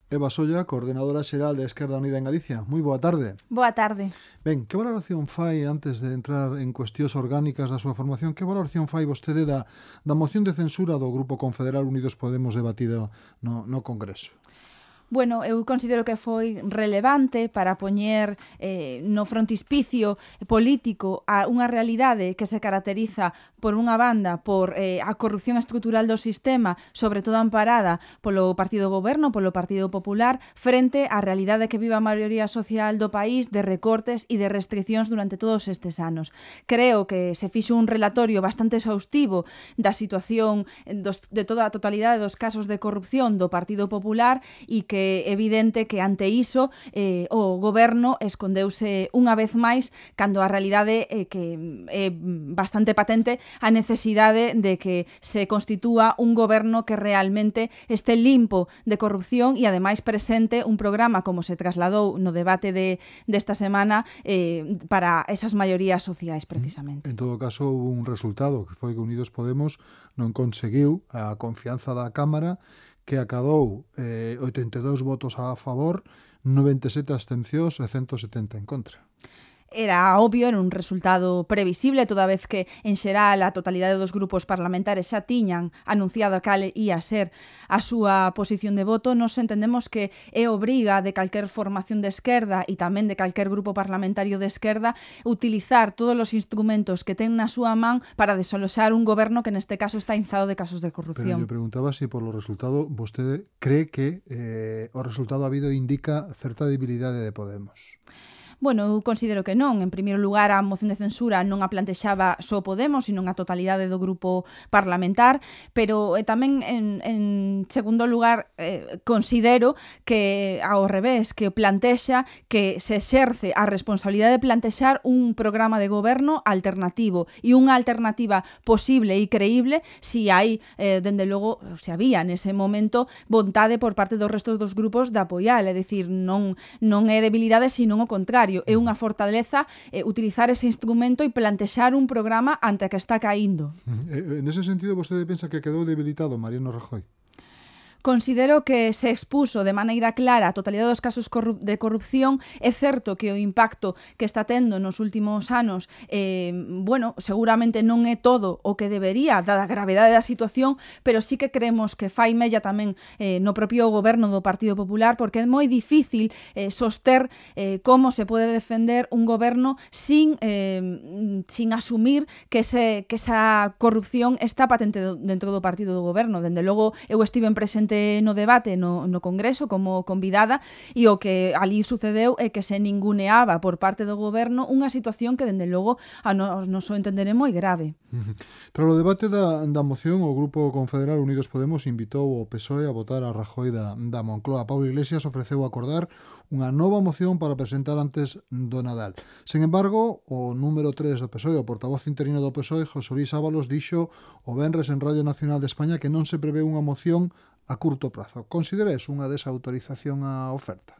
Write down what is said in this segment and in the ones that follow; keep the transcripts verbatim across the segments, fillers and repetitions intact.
Eva Solla, coordenadora xeral de Esquerda Unida en Galicia. Moi boa tarde. Boa tarde. Ben, que valoración fai, antes de entrar en cuestións orgánicas da súa formación, que valoración fai vostede da, da moción de censura do Grupo Confederal Unidos Podemos debatida no, no Congreso? Bueno, eu considero que foi relevante para poñer eh, no frontispicio político a unha realidade que se caracteriza por unha banda por eh, a corrupción estrutural do sistema, sobre todo amparada polo Partido Goberno, polo Partido Popular, frente á realidade que vive a maioría social do país de recortes e de restriccións durante todos estes anos. Creo que se fixo un relatorio bastante exhaustivo da situación dos, de toda a totalidade dos casos de corrupción do Partido Popular e que é evidente que ante iso eh, o goberno escondeuse unha vez máis cando a realidade é que é bastante patente a necesidade de que se constitúa un goberno que realmente este limpo de corrupción e ademais presente un programa como se trasladou no debate de desta semana eh, para esas maiorías sociais precisamente. En todo caso, houve un resultado que foi que Unidos Podemos non conseguiu a confianza da Cámara, que acadou eh, oitenta e dous votos a favor, noventa e sete abstencións e ciento setenta en contra. Era obvio, era un resultado previsible, toda vez que, en xeral, a totalidade dos grupos parlamentares xa tiñan anunciado cal ia ser a súa posición de voto. Nos entendemos que é obriga de calquer formación de esquerda e tamén de calquer grupo parlamentario de esquerda utilizar todos os instrumentos que ten na súa man para desaloxar un goberno que neste caso está inzado de casos de corrupción. Pero yo preguntaba si por lo resultado vostede cree que eh, o resultado habido indica certa debilidade de Podemos. Bueno, eu considero que non. En primeiro lugar, a moción de censura non a plantexaba só Podemos, sino a totalidade do grupo parlamentar, pero eh, tamén, en, en segundo lugar, eh, considero que, ao revés, que plantexa que se exerce a responsabilidade de plantexar un programa de goberno alternativo e unha alternativa posible e creíble si hai, eh, dende logo, se había nese momento vontade por parte dos restos dos grupos de apoiar, é dicir, non, non é debilidade, sino o contrario. É unha fortaleza eh, utilizar ese instrumento e plantexar un programa ante a que está caíndo. Uh-huh. En ese sentido, vostede pensa que quedou debilitado Mariano Rajoy? Considero que se expuso de maneira clara a totalidade dos casos corru- de corrupción. É certo que o impacto que está tendo nos últimos anos, eh, bueno, seguramente non é todo o que debería, dada a gravedade da situación, pero sí que creemos que fai mella tamén eh, no propio goberno do Partido Popular, porque é moi difícil eh, soster eh, como se pode defender un goberno sin, eh, sin asumir que, ese, que esa corrupción está patente do, dentro do partido do goberno. Dende logo, eu estive presente no debate no, no Congreso como convidada e o que ali sucedeu é que se ninguneaba por parte do goberno unha situación que, dende logo, a nos, nos o entender é moi grave. Uh-huh. Tras o debate da, da moción, o Grupo Confederal Unidos Podemos invitou o P S O E a votar a Rajoy da, da Moncloa. Pablo Iglesias ofreceu acordar unha nova moción para presentar antes do Nadal. Sen embargo, o número tres do P S O E, o portavoz interino do P S O E, José Luis Ábalos, dixo o venres en Radio Nacional de España que non se prevé unha moción a curto prazo. Considera eso unha desautorización á oferta?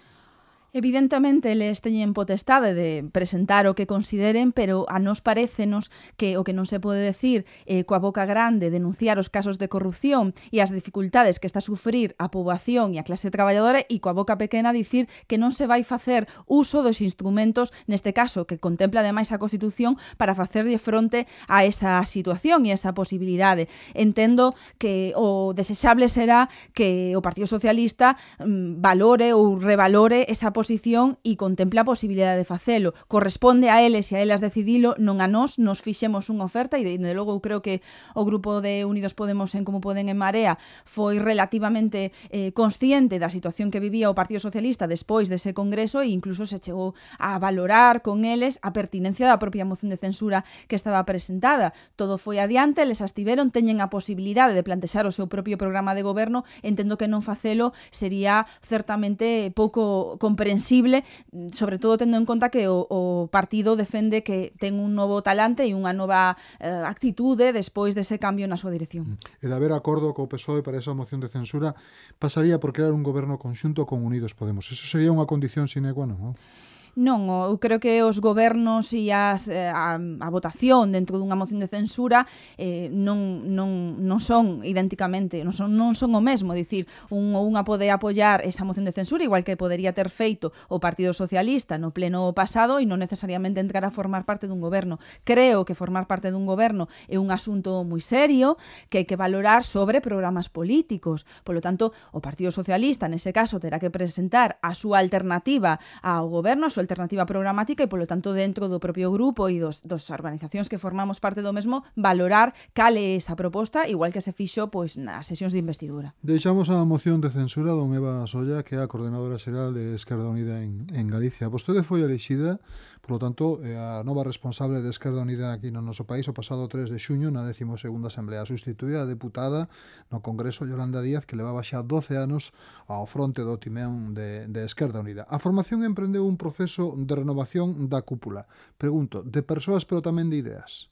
Evidentemente, eles teñen potestade de presentar o que consideren, pero a nos parécenos que o que non se pode decir eh, coa boca grande, denunciar os casos de corrupción e as dificultades que está a sufrir a poboación e a clase traballadora, e coa boca pequena dicir que non se vai facer uso dos instrumentos, neste caso, que contempla ademais a Constitución, para facerlle fronte a esa situación e a esa posibilidade. Entendo que o desexable será que o Partido Socialista mm, valore ou revalore esa posibilidade posición e contempla a posibilidade de facelo. Corresponde a eles e a elas decidilo, non a nós. Nos fixemos unha oferta e, de, de logo, eu creo que o grupo de Unidos Podemos en Como Poden en Marea foi relativamente eh, consciente da situación que vivía o Partido Socialista despois dese congreso e incluso se chegou a valorar con eles a pertinencia da propia moción de censura que estaba presentada. Todo foi adiante, eles astiveron, teñen a posibilidade de plantexar o seu propio programa de goberno. Entendo que non facelo sería certamente pouco comprensible, sobre todo tendo en conta que o, o partido defende que ten un novo talante e unha nova eh, actitude despois dese cambio na súa dirección. E de haber acordo co P S O E para esa moción de censura, pasaría por crear un goberno conxunto con Unidos Podemos. Eso sería unha condición sine qua non, non? Non, eu creo que os gobernos e as, a, a votación dentro dunha moción de censura eh, non, non, non son idénticamente, non son, non son o mesmo, dicir, un ou unha pode apoiar esa moción de censura igual que podería ter feito o Partido Socialista no pleno pasado e non necesariamente entrar a formar parte dun goberno. Creo que formar parte dun goberno é un asunto moi serio que hai que valorar sobre programas políticos. Por lo tanto, o Partido Socialista nese caso terá que presentar a súa alternativa ao goberno, a súa alternativa programática e, polo tanto, dentro do propio grupo e dos, dos organizacións que formamos parte do mesmo, valorar cal é esa proposta, igual que se fixo pois, nas sesións de investidura. Deixamos a moción de censura don Eva Solla, que é a coordenadora xeral de Esquerda Unida en, en Galicia. Vostede foi elixida, por lo tanto, é a nova responsable de Esquerda Unida aquí no noso país o pasado tres de xuño na décima segunda Asamblea. Sustituía a deputada no Congreso Yolanda Díaz, que levaba xa doce anos ao fronte do timón de, de Esquerda Unida. A formación emprendeu un proceso de renovación da cúpula. Pregunto, de persoas pero tamén de ideas?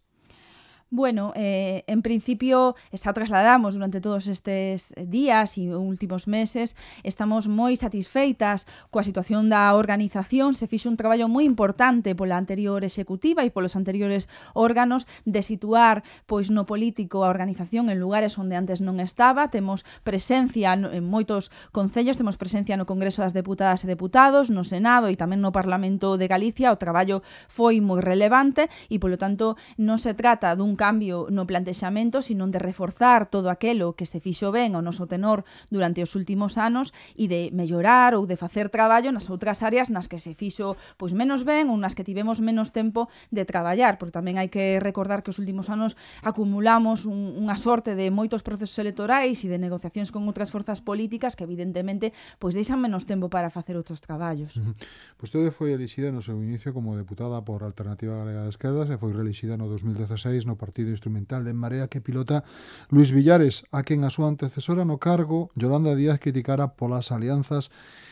Bueno, eh, en principio, xa trasladamos durante todos estes días e últimos meses, estamos moi satisfeitas coa situación da organización. Se fixo un traballo moi importante pola anterior executiva e polos anteriores órganos de situar pois no político a organización en lugares onde antes non estaba. Temos presencia en moitos concellos, temos presencia no Congreso das Deputadas e Deputados, no Senado e tamén no Parlamento de Galicia. O traballo foi moi relevante e, polo tanto, non se trata dun cambio no plantexamento, sino de reforzar todo aquelo que se fixo ben ao noso tenor durante os últimos anos e de mellorar ou de facer traballo nas outras áreas nas que se fixo pois menos ben ou nas que tivemos menos tempo de traballar, porque tamén hai que recordar que os últimos anos acumulamos un, unha sorte de moitos procesos electorais e de negociacións con outras forzas políticas que evidentemente pois deixan menos tempo para facer outros traballos. Uh-huh. Vostede foi elixida no seu inicio como deputada por Alternativa Galega de Esquerdas e foi reelixida no dos mil dezasseis no Partido Instrumental de En Marea, que pilota Luís Villares, a quen a súa antecesora no cargo, Yolanda Díaz, criticara polas alianzas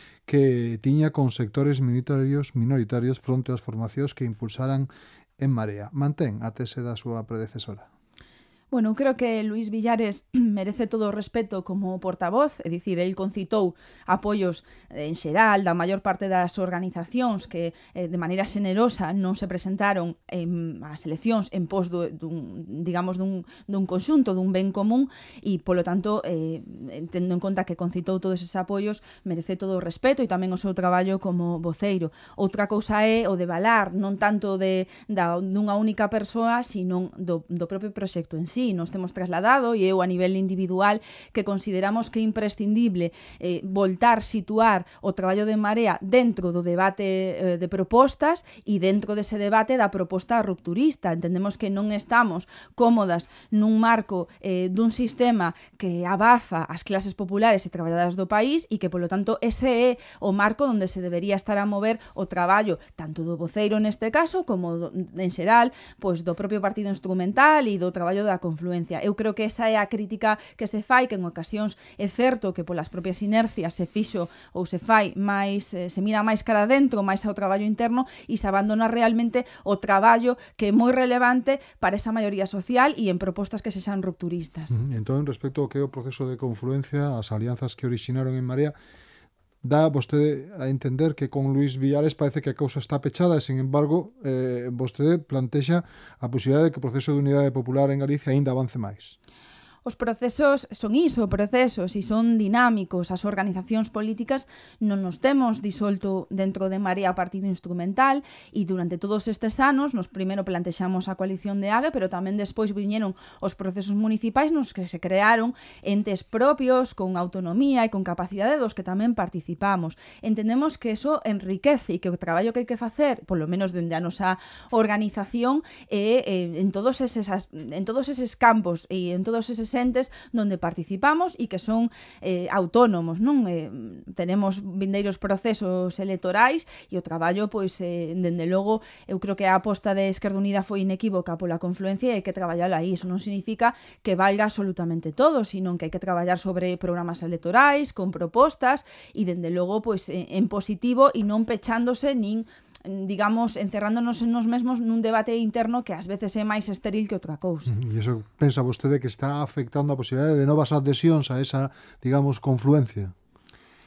que tiña con sectores minoritarios minoritarios fronte ás formacións que impulsaran En Marea. Mantén a tese da súa predecesora? Bueno, creo que Luís Villares merece todo o respeto como portavoz, é dicir, el concitou apoios en xeral da maior parte das organizacións que eh, de maneira xenerosa non se presentaron en as eleccións en pos do, dun, digamos, dun, dun conxunto, dun ben común e, polo tanto, eh, tendo en conta que concitou todos esos apoios, merece todo o respeto e tamén o seu traballo como voceiro. Outra cousa é o de valar, non tanto de, da, dunha única persoa, sino do, do propio proxecto en sí. Nos temos trasladado e eu a nivel individual que consideramos que é imprescindible eh, voltar, situar o traballo de En Marea dentro do debate eh, de propostas e dentro dese debate da proposta rupturista. Entendemos que non estamos cómodas nun marco eh, dun sistema que abafa as clases populares e traballadoras do país e que, polo tanto, ese é o marco onde se debería estar a mover o traballo tanto do voceiro neste caso como do, en xeral pois, do propio Partido Instrumental e do traballo da confluencia. Eu creo que esa é a crítica que se fai, que en ocasións é certo que polas propias inercias se fixo ou se fai máis, eh, se mira máis cara dentro, máis ao traballo interno e se abandona realmente o traballo que é moi relevante para esa maioría social e en propostas que sexan rupturistas. Uh-huh. Entón, respecto ao que é o proceso de confluencia, as alianzas que originaron En Marea, dá vostede a entender que con Luís Villares parece que a cousa está pechada e, sin embargo, eh, vostede plantexa a posibilidade de que o proceso de unidade popular en Galicia aínda avance máis. Os procesos son iso, procesos, e son dinámicos. As organizacións políticas non nos temos disolto dentro de Marea Partido Instrumental e durante todos estes anos nos primeiro plantexamos a coalición de A G E, pero tamén despois viñeron os procesos municipais nos que se crearon entes propios, con autonomía e con capacidade dos que tamén participamos. Entendemos que eso enriquece e que o traballo que hai que facer, polo menos dende a nosa organización, é en todos eses, en todos eses campos e en todos eses entes donde participamos e que son eh, autónomos, non? Eh, tenemos vindeiros procesos electorais e o traballo, pois, eh, dende logo, eu creo que a aposta de Esquerda Unida foi inequívoca pola confluencia e hai que traballar aí. Iso non significa que valga absolutamente todo, sino que hai que traballar sobre programas electorais, con propostas e, dende logo, pois, en positivo e non pechándose nin digamos, encerrándonos en nos mesmos nun debate interno que ás veces é máis estéril que outra cousa. E iso pensa vostede que está afectando a posibilidade de novas adhesións a esa, digamos, confluencia?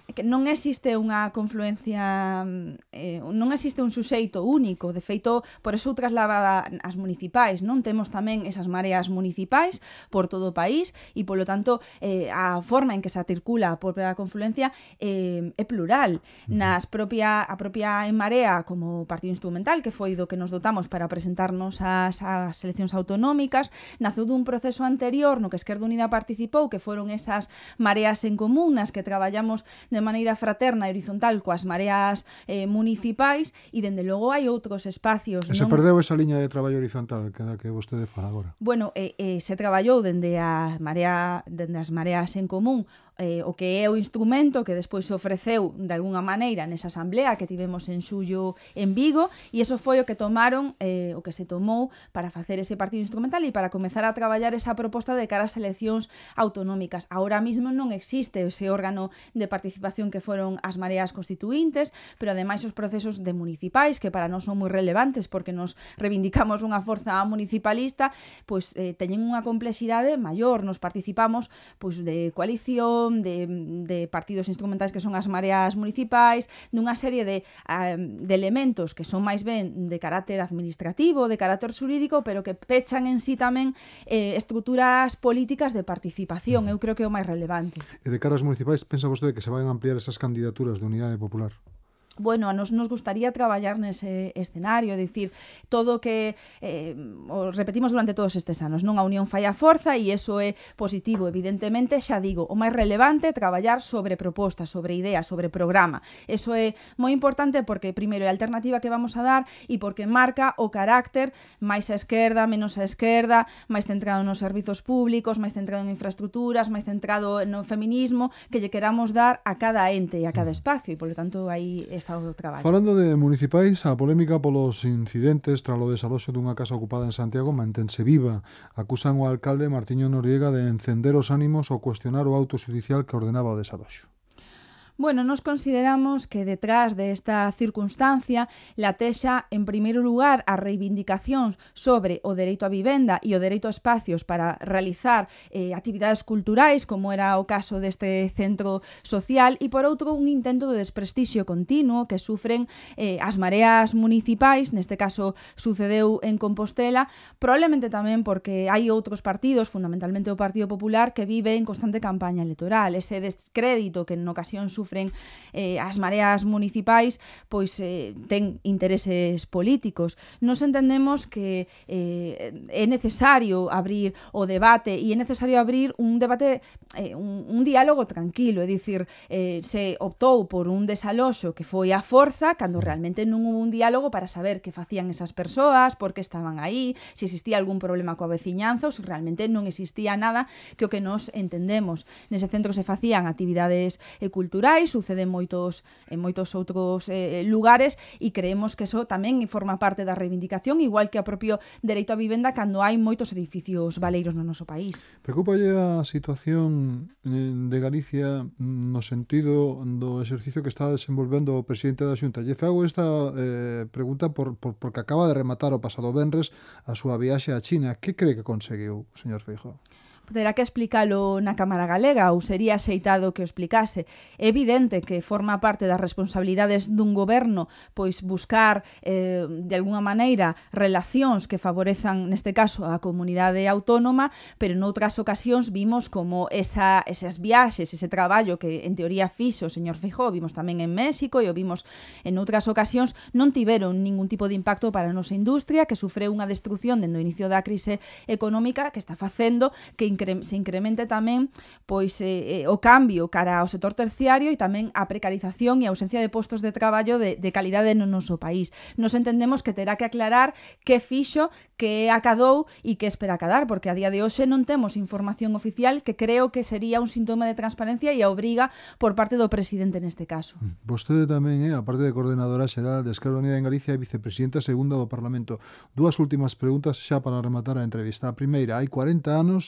que non existe unha confluencia, eh, non existe un suxeito único. De feito, por eso traslada as municipais, non? Temos tamén esas mareas municipais por todo o país e, polo tanto, eh, a forma en que se articula a propia confluencia eh, é plural. Nas propia, a propia En Marea como partido instrumental, que foi do que nos dotamos para presentarnos ás, ás eleccións autonómicas, naceu dun proceso anterior no que Esquerda Unida participou, que foron esas mareas en común nas que traballamos de maneira fraterna e horizontal coas mareas eh, municipais, e dende logo hai outros espacios. E se non... perdeu esa liña de traballo horizontal que da que vostede fala agora? Bueno, eh, eh, se traballou dende a marea, dende as mareas en común, eh, o que é o instrumento que despois se ofreceu de alguna maneira nesa asamblea que tivemos en xullo en Vigo, e iso foi o que tomaron, eh, o que se tomou para facer ese partido instrumental e para comezar a traballar esa proposta de cara ás eleccións autonómicas. Ahora mismo non existe ese órgano de participación que foron as mareas constituíntes, pero ademais os procesos de municipais, que para nós son moi relevantes porque nos reivindicamos unha forza municipalista, pois eh, teñen unha complexidade maior. Nos participamos pois de coalición, de, de partidos instrumentais que son as mareas municipais, dunha serie de, uh, de elementos que son máis ben de carácter administrativo, de carácter xurídico, pero que pechan en sí tamén eh, estruturas políticas de participación. Eu creo que é o máis relevante. E de cara aos municipais, pensa vostede que se van a ampliar esas candidaturas de Unidade Popular? Bueno, a nos nos gustaría traballar nese escenario, é dicir, todo que eh, o repetimos durante todos estes anos, non? A unión fai a forza e iso é positivo, evidentemente. Xa digo, o máis relevante é traballar sobre propostas, sobre ideas, sobre programa. Eso é moi importante porque primeiro é a alternativa que vamos a dar e porque marca o carácter máis á esquerda, menos á esquerda, máis centrado nos servizos públicos, máis centrado en infraestructuras, máis centrado no feminismo que lle queramos dar a cada ente e a cada espacio, e polo tanto aí está o traballo. Falando de municipais, a polémica polos incidentes tras o desaloxo dunha casa ocupada en Santiago mantense viva. Acusan o alcalde Martiño Noriega de encender os ánimos ao cuestionar o auto xudicial que ordenaba o desaloxo. Bueno, nos consideramos que detrás de esta circunstancia latexa, en primeiro lugar, as reivindicacións sobre o dereito á vivenda e o dereito a espacios para realizar eh, actividades culturais, como era o caso deste centro social, e por outro, un intento de desprestixio continuo que sufren eh, as mareas municipais, neste caso sucedeu en Compostela, probablemente tamén porque hai outros partidos, fundamentalmente o Partido Popular, que vive en constante campaña electoral. Ese descrédito que en ocasión sufren eh, as mareas municipais, pois eh, ten intereses políticos. Nos entendemos que eh, é necesario abrir o debate e é necesario abrir un debate, eh, un, un diálogo tranquilo, é dicir, eh, se optou por un desaloxo que foi a forza, cando realmente non hubo un diálogo para saber que facían esas persoas, por que estaban aí, se existía algún problema coa veciñanza ou se realmente non existía nada, que o que nos entendemos. Nese centro se facían actividades eh, culturais, sucede en moitos, en moitos outros eh, lugares, e creemos que eso tamén forma parte da reivindicación, igual que a propio dereito á vivenda cando hai moitos edificios baleiros no noso país. Preocúpalle a situación de Galicia no sentido do exercicio que está desenvolvendo o presidente da Xunta. Lle fago esta eh, pregunta por, por, porque acaba de rematar o pasado venres a súa viaxe a China. Que cree que conseguiu, señor Feijóo? Terá que explicalo na Cámara Galega ou sería axeitado que o explicase. É evidente que forma parte das responsabilidades dun goberno pois buscar eh, de alguna maneira relacións que favorezan neste caso a comunidade autónoma, pero noutras ocasións vimos como esa, esas viaxes, ese traballo que en teoría fixo o señor Feijóo, vimos tamén en México e o vimos en outras ocasións, non tiveron ningún tipo de impacto para a nosa industria, que sufreu unha destrucción dende o inicio da crise económica que está facendo que se incremente tamén pois eh, o cambio cara ao sector terciario e tamén a precarización e a ausencia de postos de traballo de, de calidade no noso país. Nos entendemos que terá que aclarar que fixo, que acadou e que espera acadar, porque a día de hoxe non temos información oficial, que creo que sería un síntoma de transparencia e a obriga por parte do presidente neste caso. Vostede tamén é, aparte de coordenadora xeral de Esquerda Unida en Galicia, e vicepresidenta segunda do Parlamento. Dúas últimas preguntas xa para rematar a entrevista. A primeira, hai cuarenta anos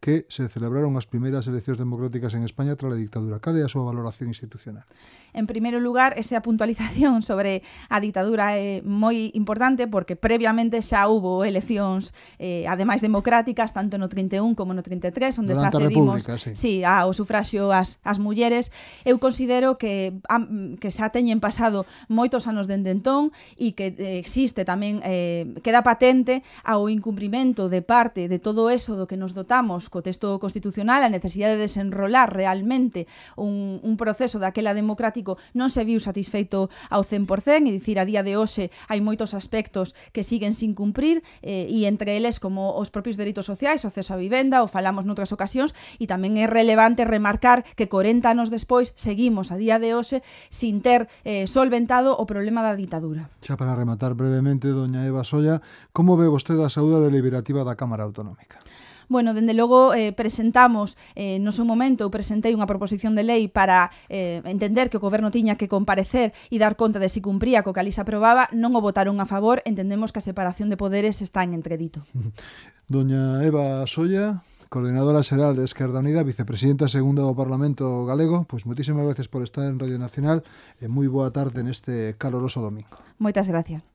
que se celebraron as primeiras eleccións democráticas en España tras a dictadura. Cal é a súa valoración institucional? En primeiro lugar, esa puntualización sobre a ditadura é moi importante porque previamente xa hubo eleccións eh, ademais democráticas tanto no trinta e un como no trinta e tres onde Durante se accedimos sí. Sí, ao sufraxio ás, ás mulleres. Eu considero que, a, que xa teñen pasado moitos anos dende entón e que eh, existe tamén, eh, queda patente ao incumprimento de parte de todo eso do que nos dotamos co texto constitucional, a necesidade de desenrolar realmente un, un proceso daquela democrático non se viu satisfeito ao cen por cen, e dicir, a día de hoxe hai moitos aspectos que siguen sin cumprir eh, e entre eles como os propios dereitos sociais, o acceso á vivenda, o falamos noutras ocasións, e tamén é relevante remarcar que corenta anos despois seguimos a día de hoxe sin ter eh, solventado o problema da ditadura. Xa para rematar brevemente, doña Eva Solla, como ve vostede a saúde deliberativa da Cámara Autonómica? Bueno, dende logo eh, presentamos, eh, no seu momento, eu presentei unha proposición de lei para eh, entender que o Goberno tiña que comparecer e dar conta de si cumpría co que ali se aprobaba, non o votaron a favor, entendemos que a separación de poderes está en entredito. Doña Eva Solla, coordinadora xeral de Esquerda Unida, vicepresidenta segunda do Parlamento Galego, pois moitísimas gracias por estar en Radio Nacional e moi boa tarde neste caloroso domingo. Moitas gracias.